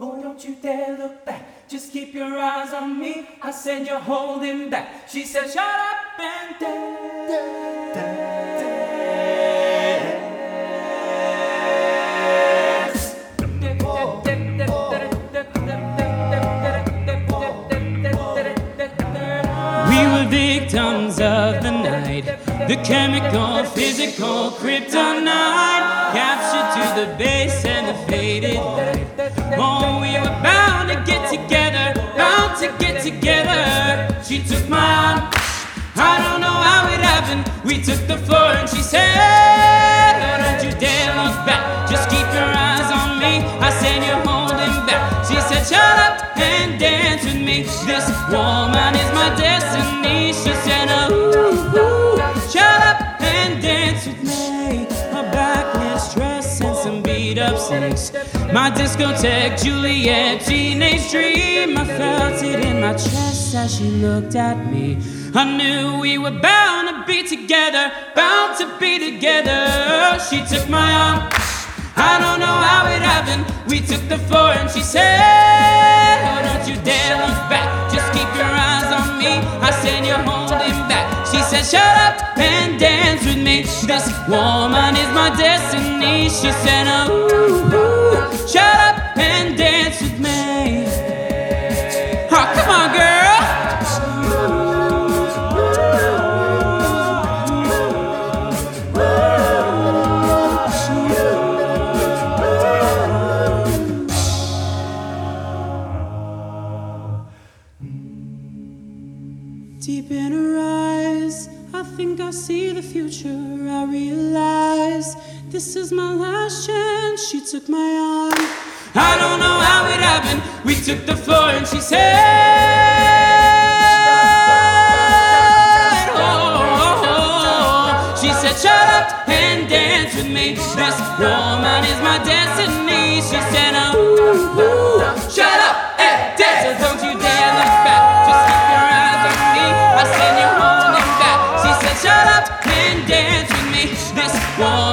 Oh, don't you dare look back, just keep your eyes on me. I said you're holding back. She said shut up and dance. We were victims of the night, the chemical, physical kryptonite, captured to the base and the faded light. Oh, we were bound to get together, bound to get together. She took my arm, I don't know how it happened. We took the floor and she said, oh, don't you dare look back, just keep your eyes on me. I said you're holding back. She said shut up and dance with me. This woman is my destiny. She said ooh, shut up and dance with me. A backless dress and some beat up sneaks, my discotheque Juliet teenage dream. I felt it in my chest as she looked at me. I knew we were bound to be together, bound to be together. She took my arm, I don't know how it happened. We took the floor and she said, oh, don't you dare look back, just keep your eyes on me. I said you're holding back. She said shut up and dance with me. This woman is my destiny. She said oh, shut up and dance with me. Oh, come on, girl. Deep in her eyes, I think I see the future. I realize this is my last chance. She took my arm, I don't know how it happened. We took the floor and she said, oh. She said shut up and dance with me. This woman is my destiny. She said oh, shut up and dance. So don't you dare look back, just keep your eyes on me. I said you're holding back. She said shut up and dance with me. This woman